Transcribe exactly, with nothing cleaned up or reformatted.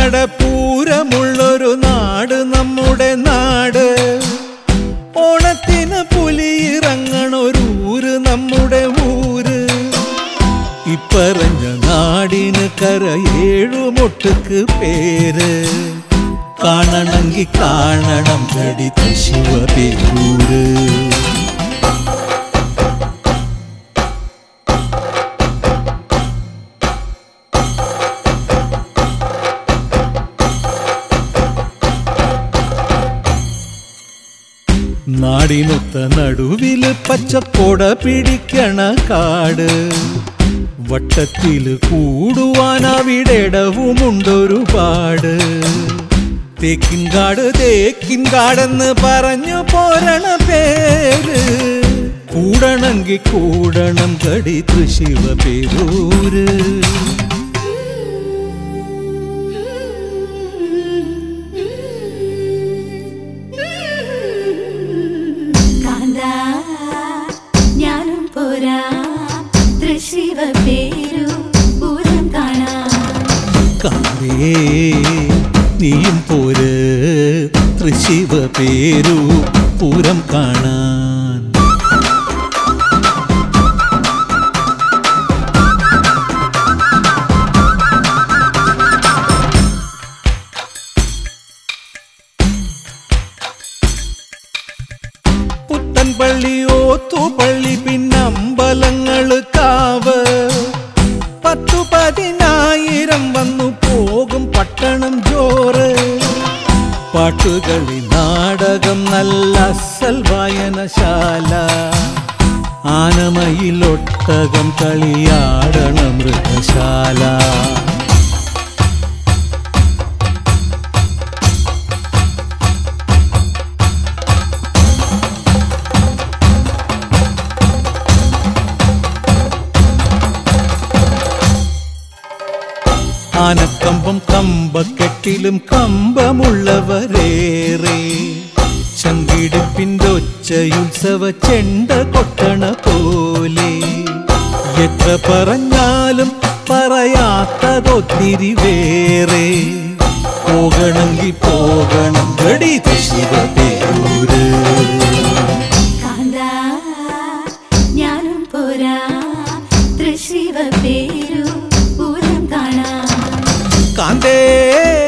പൂരമുള്ളൊരു നാട് നമ്മുടെ നാട്. ഓണത്തിന് പുലിയിറങ്ങണൊരൂര് നമ്മുടെ ഊര്. ഇപ്പറഞ്ഞ നാടിന് കരയേഴുമൊട്ടുക്ക് പേര്. കാണണമെങ്കി കാണണം ഗടി ശിവപേരൂര്. നാടിനൊത്ത നടുവില് പച്ചക്കൊട പിടിക്കണ കാട്. വട്ടത്തില് കൂടുവാൻ അവിടെടവുമുണ്ടൊരുപാട്. തേക്കിൻകാട് തേക്കിൻകാടെന്ന് പറഞ്ഞു പോരണ പേര്. കൂടണമെങ്കിൽ കൂടണം ഗടി ശിവപേരൂര്. ഞാനും പോരാ ശിവപേരു പൂരം കാണാൻ. കാവേ നീയും പോര് തൃശിവപേരു പൂരം കാണാൻ. പുത്തൻപള്ളി ഓത്തുപള്ളി പിന്നമ്പലങ്ങള് കാവ്. പത്തു പതിനായിരം വന്നു പോകും പട്ടണം ജോറ്. പാട്ടുകളി നാടകം നല്ല അസൽ വായനശാല. ആനമയിലൊട്ടകം കളിയാടണ മൃഗശാല. ആനക്കമ്പം കമ്പക്കെട്ടിലും കമ്പമുള്ളവരേറെ. ചങ്കിടിപ്പിൻ്റെ ഒച്ചയുത്സവ ചെണ്ട കൊട്ടണ പോലെ. എത്ര പറഞ്ഞാലും പറയാത്തതൊത്തിരി വേറെ. പോകണമെങ്കിൽ പോകണം ഗടി ശിവപേരൂര്. ഞാനും പോരാ ശിവപേരു പൂരം കാണാൻ. കാന്തേ